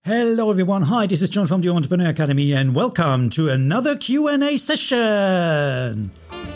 Hello everyone, hi, this is John from the Entrepreneur Academy and welcome to another Q&A session.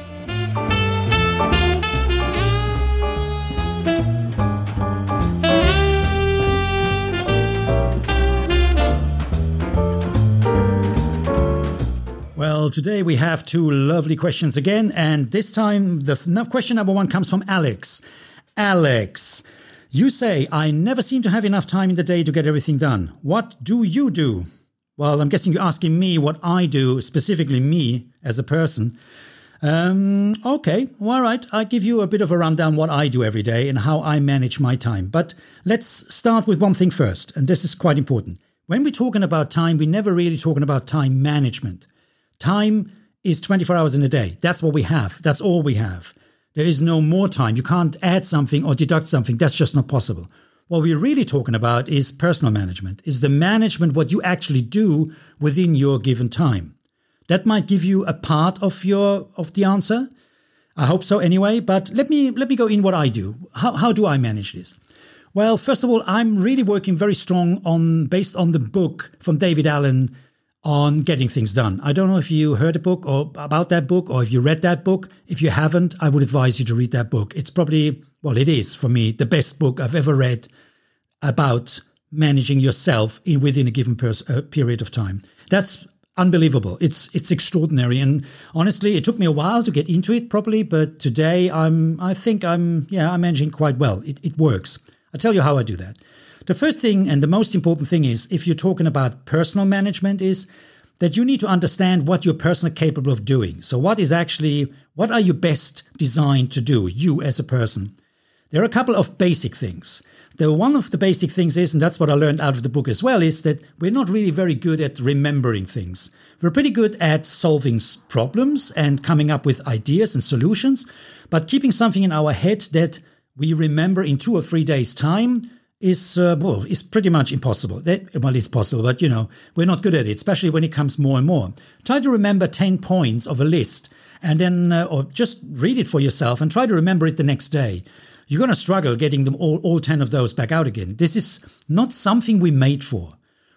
Well, today we have two lovely questions again, and this time the question number one comes from Alex. Alex, you say, I never seem to have enough time in the day to get everything done. What do you do? Well, I'm guessing you're asking me what I do, specifically me as a person. Okay, well, all right. I'll give you a bit of a rundown what I do every day and how I manage my time. But let's start with one thing first, and this is quite important. When we're talking about time, we're never really talking about time management. Time is 24 hours in a day. That's what we have. That's all we have. There is no more time. You can't add something or deduct something. That's just not possible. What we're really talking about is personal management, is the management, what you actually do within your given time. That might give you a part of the answer. I hope so anyway, but let me go in what I do. How do I manage this? Well, first of all, I'm really working very strong based on the book from David Allen on getting things done. I don't know if you heard a book or about that book or if you read that book. If you haven't, I would advise you to read that book. It's probably, well, it is for me, the best book I've ever read about managing yourself within a given period of time. That's unbelievable. It's extraordinary. And honestly, it took me a while to get into it properly, but today I'm managing quite well. It works. I'll tell you how I do that. The first thing and the most important thing is, if you're talking about personal management, is that you need to understand what you're personally capable of doing. So what are you best designed to do, you as a person? There are a couple of basic things. One of the basic things is, and that's what I learned out of the book as well, is that we're not really very good at remembering things. We're pretty good at solving problems and coming up with ideas and solutions, but keeping something in our head that we remember in 2 or 3 days' time is pretty much impossible. It's possible, but we're not good at it, especially when it comes more and more. Try to remember 10 points of a list and then, or just read it for yourself and try to remember it the next day. You're going to struggle getting them all 10 of those back out again. This is not something we made for.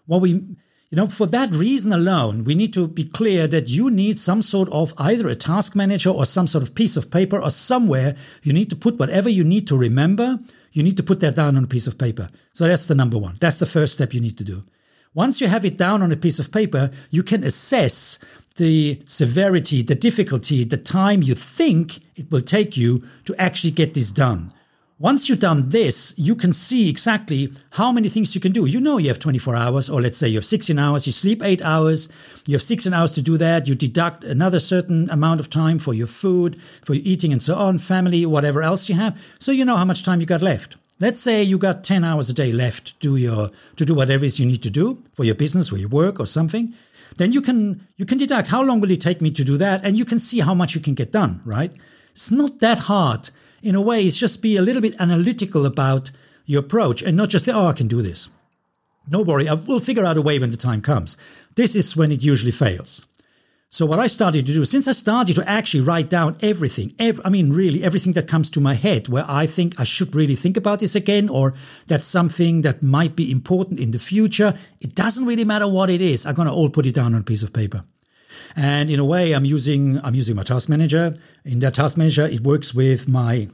For that reason alone, we need to be clear that you need some sort of either a task manager or some sort of piece of paper or somewhere you need to put whatever you need to remember. You need to put that down on a piece of paper. So that's the number one. That's the first step you need to do. Once you have it down on a piece of paper, you can assess the severity, the difficulty, the time you think it will take you to actually get this done. Once you've done this, you can see exactly how many things you can do. You have 24 hours, or let's say you have 16 hours, you sleep 8 hours, you have 16 hours to do that, you deduct another certain amount of time for your food, for your eating and so on, family, whatever else you have. So you know how much time you got left. Let's say you got 10 hours a day left to do whatever it is you need to do for your business, for your work or something. Then you can deduct how long will it take me to do that, and you can see how much you can get done, right? It's not that hard. In a way, it's just be a little bit analytical about your approach and not just, I can do this. Don't worry, we'll figure out a way when the time comes. This is when it usually fails. So what I started to do, since I started to actually write down everything, really everything that comes to my head where I think I should really think about this again, or that's something that might be important in the future, it doesn't really matter what it is. I'm going to all put it down on a piece of paper. And in a way, I'm using my task manager. In that task manager, it works with my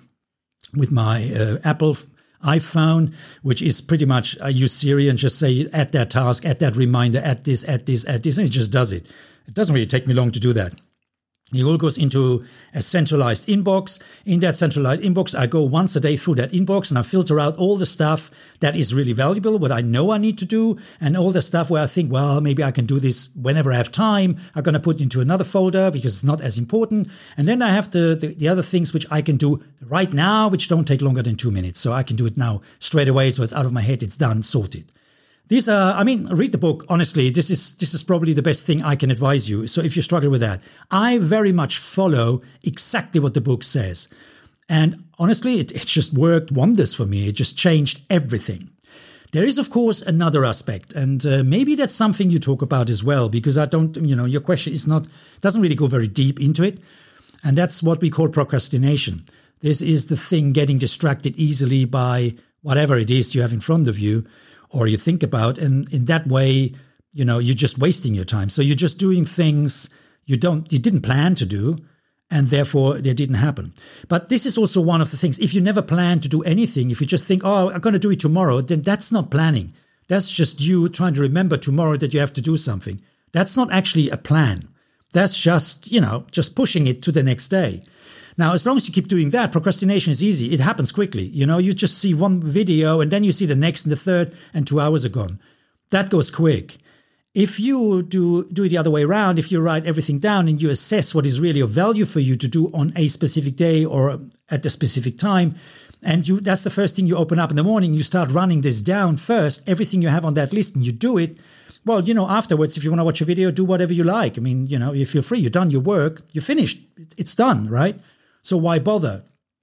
Apple iPhone, which is pretty much, I use Siri and just say, add that task, add that reminder, add this, and it just does it. It doesn't really take me long to do that. It all goes into a centralized inbox. In that centralized inbox, I go once a day through that inbox and I filter out all the stuff that is really valuable, what I know I need to do, and all the stuff where I think, well, maybe I can do this whenever I have time. I'm going to put into another folder because it's not as important. And then I have the other things which I can do right now, which don't take longer than 2 minutes. So I can do it now straight away. So it's out of my head. It's done, sorted. These are, read the book. Honestly, this is probably the best thing I can advise you. So if you struggle with that, I very much follow exactly what the book says. And honestly, it just worked wonders for me. It just changed everything. There is, of course, another aspect, and maybe that's something you talk about as well, because your question doesn't really go very deep into it. And that's what we call procrastination. This is the thing getting distracted easily by whatever it is you have in front of you, or you think about. And in that way, you're just wasting your time. So you're just doing things you didn't plan to do, and therefore they didn't happen. But this is also one of the things. If you never plan to do anything, if you just think, oh, I'm going to do it tomorrow, then that's not planning. That's just you trying to remember tomorrow that you have to do something. That's not actually a plan. That's just, just pushing it to the next day. Now, as long as you keep doing that, procrastination is easy. It happens quickly. You just see one video and then you see the next and the third and 2 hours are gone. That goes quick. If you do it the other way around, if you write everything down and you assess what is really of value for you to do on a specific day or at a specific time, and that's the first thing you open up in the morning, you start running this down first, everything you have on that list, and you do it, well, afterwards, if you want to watch a video, do whatever you like. I mean, you feel free, you've done your work, you're finished, it's done, right? So why bother?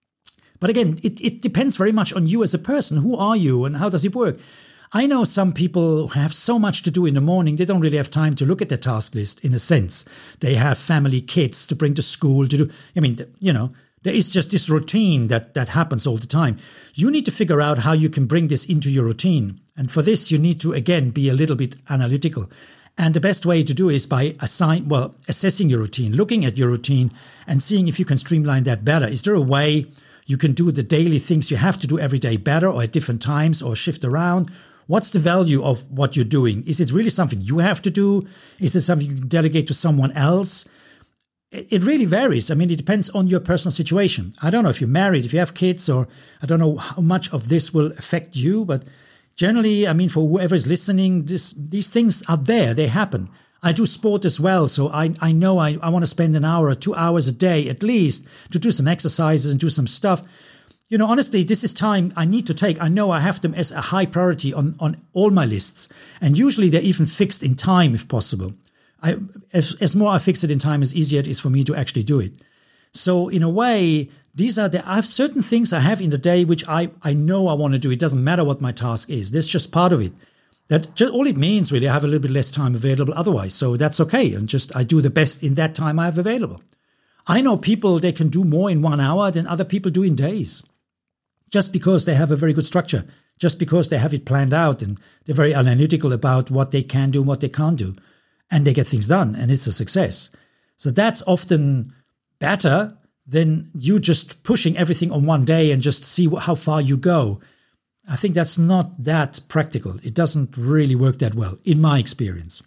But again, it depends very much on you as a person. Who are you and how does it work? I know some people have so much to do in the morning, they don't really have time to look at their task list in a sense. They have family, kids to bring to school to do. I mean, there is just this routine that happens all the time. You need to figure out how you can bring this into your routine. And for this, you need to, again, be a little bit analytical. And the best way to do is by assessing your routine, looking at your routine and seeing if you can streamline that better. Is there a way you can do the daily things you have to do every day better or at different times or shift around? What's the value of what you're doing? Is it really something you have to do? Is it something you can delegate to someone else? It really varies. I mean, it depends on your personal situation. I don't know if you're married, if you have kids, or I don't know how much of this will affect you. But generally, I mean, for whoever is listening, these things are there. They happen. I do sport as well. So I know I want to spend an hour or 2 hours a day at least to do some exercises and do some stuff. Honestly, this is time I need to take. I know I have them as a high priority on all my lists. And usually they're even fixed in time if possible. As more I fix it in time, as easier it is for me to actually do it. So in a way, I have certain things I have in the day which I know I want to do. It doesn't matter what my task is. That's just part of it. All it means really, I have a little bit less time available otherwise. So that's okay. And I do the best in that time I have available. I know people, they can do more in 1 hour than other people do in days. Just because they have a very good structure, just because they have it planned out and they're very analytical about what they can do and what they can't do. And they get things done and it's a success. So that's often better than you just pushing everything on one day and just see how far you go. I think that's not that practical. It doesn't really work that well, in my experience.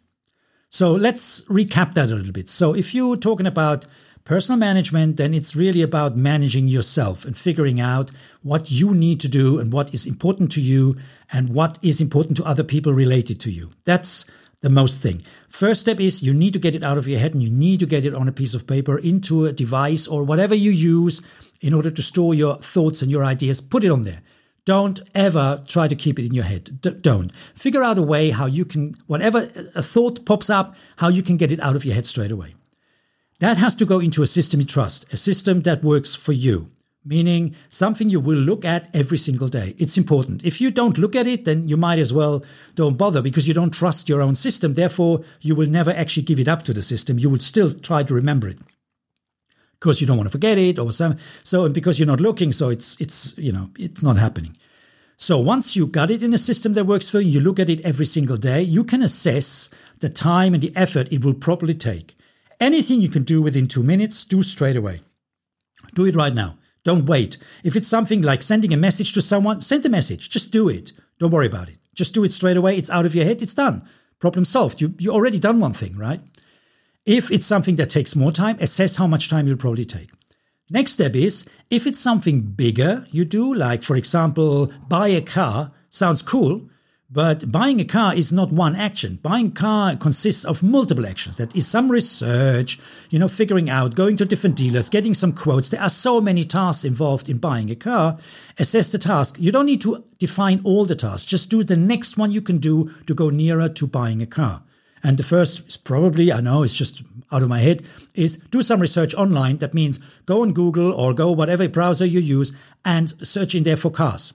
So let's recap that a little bit. So if you're talking about personal management, then it's really about managing yourself and figuring out what you need to do and what is important to you and what is important to other people related to you. That's the most thing. First step is you need to get it out of your head and you need to get it on a piece of paper into a device or whatever you use in order to store your thoughts and your ideas. Put it on there. Don't ever try to keep it in your head. Don't. Figure out a way how you can, whatever a thought pops up, how you can get it out of your head straight away. That has to go into a system you trust, a system that works for you, meaning something you will look at every single day. It's important. If you don't look at it, then you might as well don't bother because you don't trust your own system. Therefore, you will never actually give it up to the system. You will still try to remember it because you don't want to forget it or something. So, and because you're not looking, so it's not happening. So once you got it in a system that works for you, you look at it every single day, you can assess the time and the effort it will probably take. Anything you can do within 2 minutes, do straight away. Do it right now. Don't wait. If it's something like sending a message to someone, send a message. Just do it. Don't worry about it. Just do it straight away. It's out of your head. It's done. Problem solved. You already done one thing, right? If it's something that takes more time, assess how much time you'll probably take. Next step is, if it's something bigger you do, like, for example, buy a car, sounds cool, but buying a car is not one action. Buying a car consists of multiple actions. That is some research, figuring out, going to different dealers, getting some quotes. There are so many tasks involved in buying a car. Assess the task. You don't need to define all the tasks. Just do the next one you can do to go nearer to buying a car. And the first is probably, I know it's just out of my head, is do some research online. That means go on Google or go whatever browser you use and search in there for cars,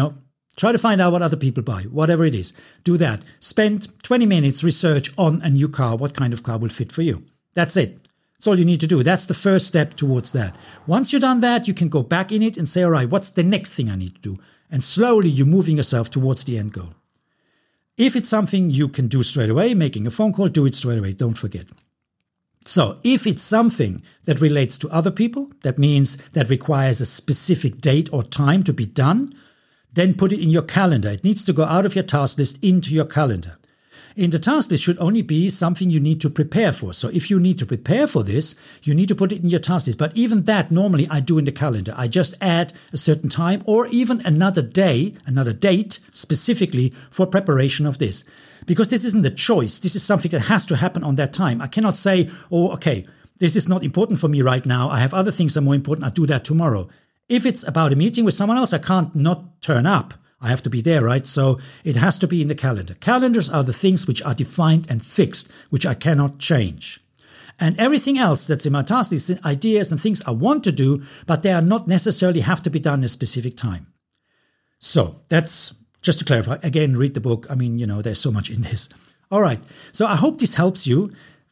Try to find out what other people buy, whatever it is. Do that. Spend 20 minutes research on a new car, what kind of car will fit for you. That's it. That's all you need to do. That's the first step towards that. Once you've done that, you can go back in it and say, all right, what's the next thing I need to do? And slowly you're moving yourself towards the end goal. If it's something you can do straight away, making a phone call, do it straight away. Don't forget. So if it's something that relates to other people, that means that requires a specific date or time to be done, then put it in your calendar. It needs to go out of your task list into your calendar. In the task list should only be something you need to prepare for. So if you need to prepare for this, you need to put it in your task list. But even that normally I do in the calendar. I just add a certain time or even another day, another date specifically for preparation of this. Because this isn't a choice. This is something that has to happen on that time. I cannot say, oh, okay, this is not important for me right now. I have other things that are more important. I'll do that tomorrow. If it's about a meeting with someone else, I can't not turn up. I have to be there, right? So it has to be in the calendar. Calendars are the things which are defined and fixed, which I cannot change. And everything else that's in my task list, ideas and things I want to do, but they are not necessarily have to be done in a specific time. So that's just to clarify. Again, read the book. I mean, there's so much in this. All right. So I hope this helps you.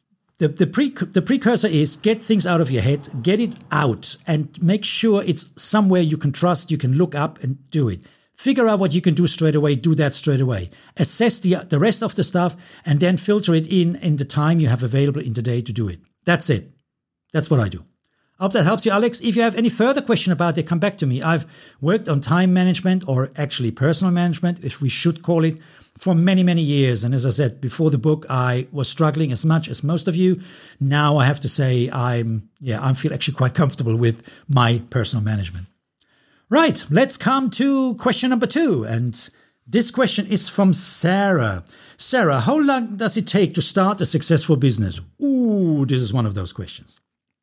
The precursor is get things out of your head, get it out, and make sure it's somewhere you can trust, you can look up and do it. Figure out what you can do straight away, do that straight away. Assess the rest of the stuff and then filter it in the time you have available in the day to do it. That's it. That's what I do. I hope that helps you, Alex. If you have any further question about it, come back to me. I've worked on time management, or actually personal management, if we should call it, for many, many years. And as I said, before the book, I was struggling as much as most of you. Now I have to say I feel actually quite comfortable with my personal management. Right, let's come to question number 2. And this question is from Sarah. Sarah, how long does it take to start a successful business? Ooh, this is one of those questions.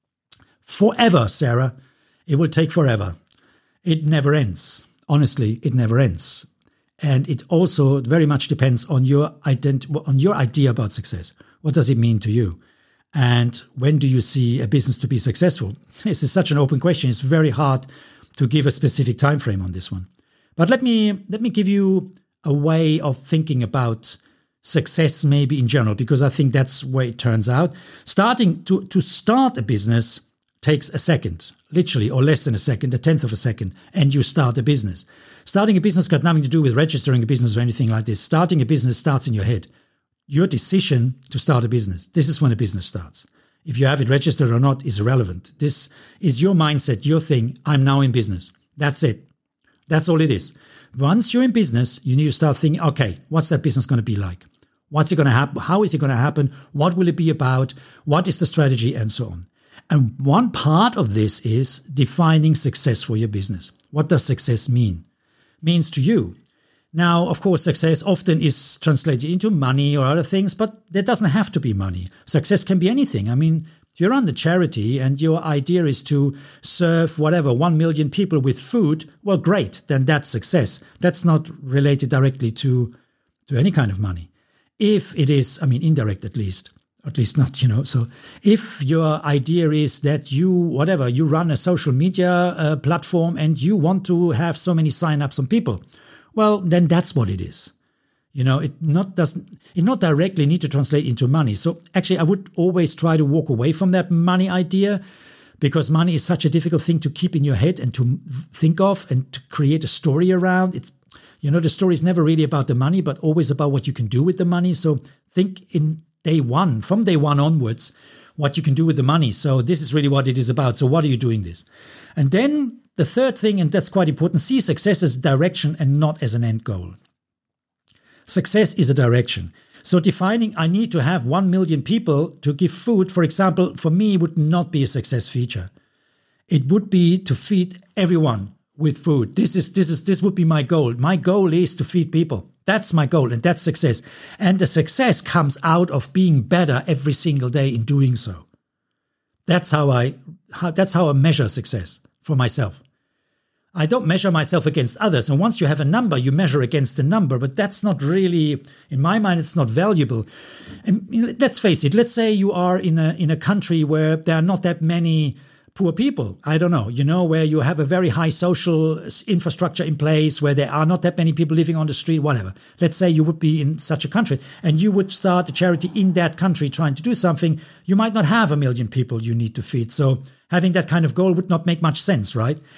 Forever, Sarah. It will take forever. It never ends. Honestly, it never ends. And it also very much depends on your idea about success. What does it mean to you? And when do you see a business to be successful? This is such an open question. It's very hard to give a specific time frame on this one. But let me give you a way of thinking about success maybe in general, because I think that's where it turns out. To start a business takes a second, literally, or less than a second, a tenth of a second, and you start a business. Starting a business got nothing to do with registering a business or anything like this. Starting a business starts in your head. Your decision to start a business. This is when a business starts. If you have it registered or not is irrelevant. This is your mindset, your thing. I'm now in business. That's it. That's all it is. Once you're in business, you need to start thinking, okay, what's that business going to be like? What's it going to happen? How is it going to happen? What will it be about? What is the strategy? And so on. And one part of this is defining success for your business. What does success mean? Means to you. Now, of course, success often is translated into money or other things, but there doesn't have to be money. Success can be anything. I mean, if you run the charity and your idea is to serve 1 million people with food, well, great, then that's success. That's not related directly to any kind of money. If it is, indirect at least not, So if your idea is that you run a social media platform and you want to have so many sign-ups on people, well, then that's what it is. It not directly need to translate into money. So actually, I would always try to walk away from that money idea, because money is such a difficult thing to keep in your head and to think of and to create a story around. It's, the story is never really about the money, but always about what you can do with the money. So think from day one onwards, what you can do with the money. So this is really what it is about. So what are you doing this? And then the third thing, and that's quite important, see success as direction and not as an end goal. Success is a direction. So defining I need to have 1 million people to give food, for example, for me would not be a success feature. It would be to feed everyone with food. This would be my goal. My goal is to feed people. That's my goal, and that's success. And the success comes out of being better every single day in doing so. That's how I measure success for myself. I don't measure myself against others. And once you have a number, you measure against the number. But that's not really, in my mind, it's not valuable. And let's face it. Let's say you are in a country where there are not that many poor people. I don't know, where you have a very high social infrastructure in place, where there are not that many people living on the street, whatever. Let's say you would be in such a country and you would start a charity in that country trying to do something. You might not have 1 million people you need to feed. So having that kind of goal would not make much sense, right?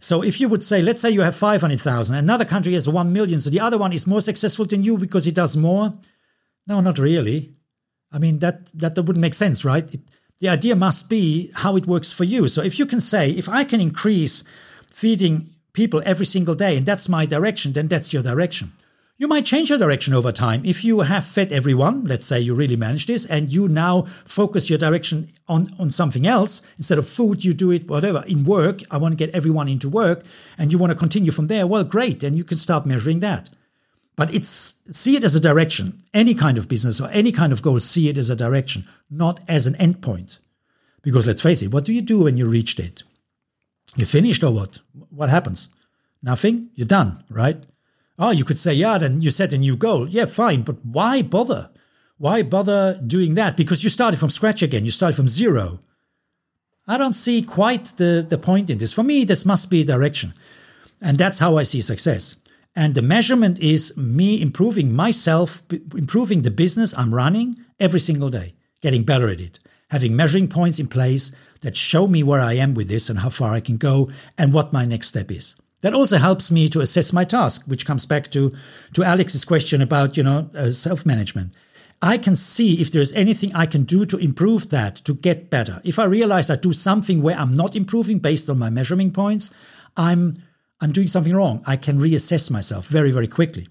So if you would say, let's say you have 500,000, another country has 1 million, so the other one is more successful than you because it does more. No, not really. I mean, that wouldn't make sense, right? The idea must be how it works for you. So if you can say, if I can increase feeding people every single day, and that's my direction, then that's your direction. You might change your direction over time. If you have fed everyone, let's say you really manage this, and you now focus your direction on something else, instead of food, you do it, whatever, in work, I want to get everyone into work, and you want to continue from there, well, great, then you can start measuring that. But see it as a direction. Any kind of business or any kind of goal, see it as a direction, not as an endpoint. Because let's face it, what do you do when you reached it? You finished or what? What happens? Nothing? You're done, right? Oh, you could say, yeah, then you set a new goal. Yeah, fine, but why bother? Why bother doing that? Because you started from scratch again. You started from zero. I don't see quite the point in this. For me, this must be direction. And that's how I see success. And the measurement is me improving myself, improving the business I'm running every single day, getting better at it, having measuring points in place that show me where I am with this and how far I can go and what my next step is. That also helps me to assess my task, which comes back to Alex's question about, self-management. I can see if there's anything I can do to improve that, to get better. If I realize I do something where I'm not improving based on my measuring points, I'm doing something wrong. I can reassess myself very, very quickly.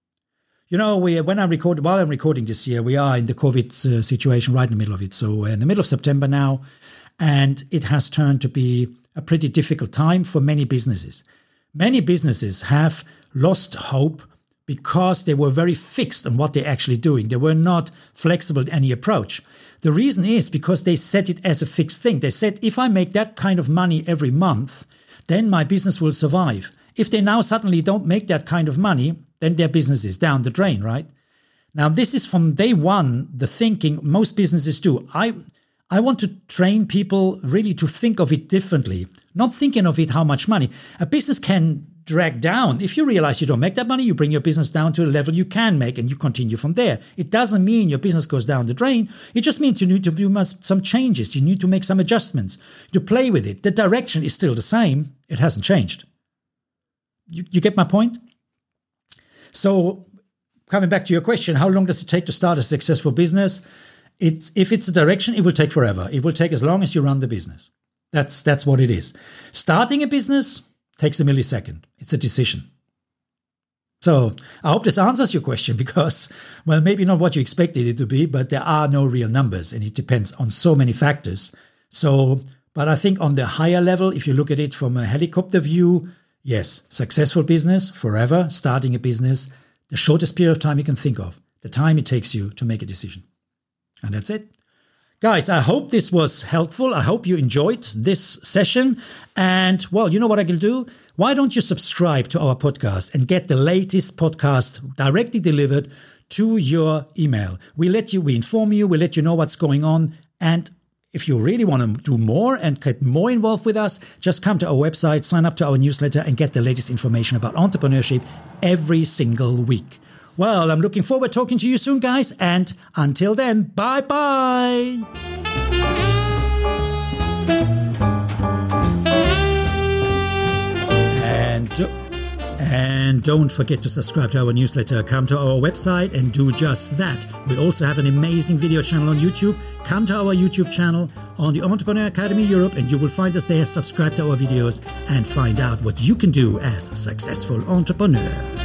While I'm recording this year, we are in the COVID situation right in the middle of it. So we're in the middle of September now, and it has turned to be a pretty difficult time for many businesses. Many businesses have lost hope because they were very fixed on what they're actually doing. They were not flexible in any approach. The reason is because they set it as a fixed thing. They said, if I make that kind of money every month, then my business will survive. If they now suddenly don't make that kind of money, then their business is down the drain, right? Now, this is from day one, the thinking most businesses do. I want to train people really to think of it differently, not thinking of it how much money. A business can drag down. If you realize you don't make that money, you bring your business down to a level you can make and you continue from there. It doesn't mean your business goes down the drain. It just means you need to do some changes. You need to make some adjustments to play with it. The direction is still the same. It hasn't changed. You get my point? So coming back to your question, how long does it take to start a successful business? If it's a direction, it will take forever. It will take as long as you run the business. That's what it is. Starting a business takes a millisecond. It's a decision. So I hope this answers your question because, well, maybe not what you expected it to be, but there are no real numbers and it depends on so many factors. But I think on the higher level, if you look at it from a helicopter view, yes, successful business, forever, starting a business, the shortest period of time you can think of, the time it takes you to make a decision. And that's it. Guys, I hope this was helpful. I hope you enjoyed this session. And, well, you know what I can do? Why don't you subscribe to our podcast and get the latest podcast directly delivered to your email? We inform you, we let you know what's going on. And if you really want to do more and get more involved with us, just come to our website, sign up to our newsletter and get the latest information about entrepreneurship every single week. Well, I'm looking forward to talking to you soon, guys. And until then, bye-bye. And don't forget to subscribe to our newsletter. Come to our website and do just that. We also have an amazing video channel on YouTube. Come to our YouTube channel on the Entrepreneur Academy Europe and you will find us there. Subscribe to our videos and find out what you can do as a successful entrepreneur.